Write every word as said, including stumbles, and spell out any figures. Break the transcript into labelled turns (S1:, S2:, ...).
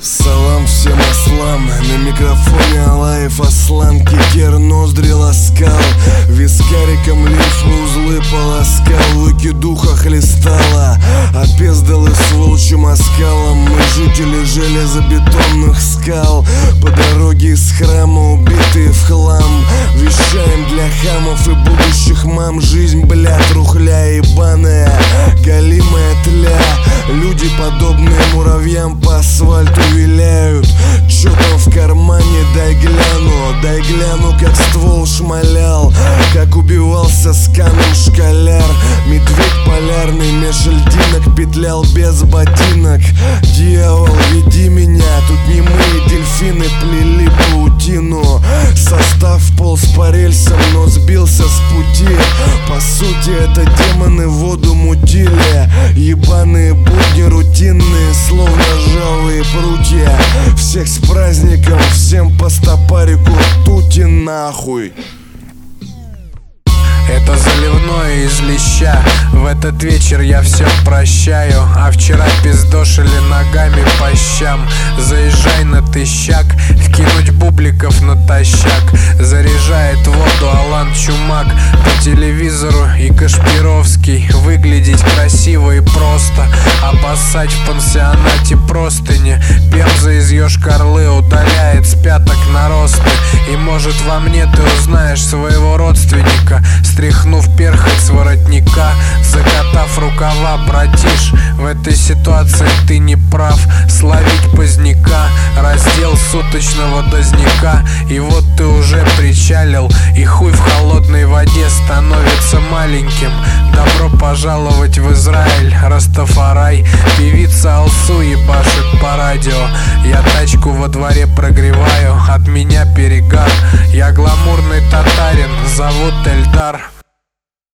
S1: Салам всем ослам, на микрофоне Алаев Аслан. Кикер ноздри ласкал, вискариком лимфы узлы полоскал. Луки духа хлестала, опездалы с волчьим оскалом. Мы жители железобетонных скал, по дороге из храма убитые в хлам. Вещаем для хамов и будущих мам. Жизнь, бля, трухля ебаная, галимая тля. Люди, подобные муравьям, по асфальту виляют. Чё там в кармане, дай гляну. Дай гляну, как ствол шмалял, как убивался с каном школяр. Медведь полярный меж льдинок петлял без ботинок. Дьявол, веди меня, тут немые дельфины плели паутину. Состав полз по рельсам, но сбился с пути. По сути, это демоны воду мутили. Ебаные будни рутинные, словно ржавые прутья. Всех с праздником, всем по стопарику, тути нахуй.
S2: Это заливное из леща. В этот вечер я все прощаю. А вчера пиздошили ногами по щам. Заезжай на тыщак, вкинуть бубликов натощак. Заряжает воду Алан Чумак. По телевизору и Кашпировский. Выглядеть красиво и просто. Обоссать в пансионате простыни. Пемза из Йошкар-Олы удаляет с пяток наросты. И может во мне ты узнаешь своего родственника. Стряхнув перхоть с воротника, закатав рукава, братиш, в этой ситуации ты не прав. Словить поздняка, раздел суточного дозняка. И вот ты уже причалил, и хуй в холодной воде становится маленьким. Добро пожаловать в Израиль, Растафарай. Певица Алсу ебашит по радио. Я тачку во дворе прогреваю, от меня перегар. Я гламурный татарин, зовут Эльдар.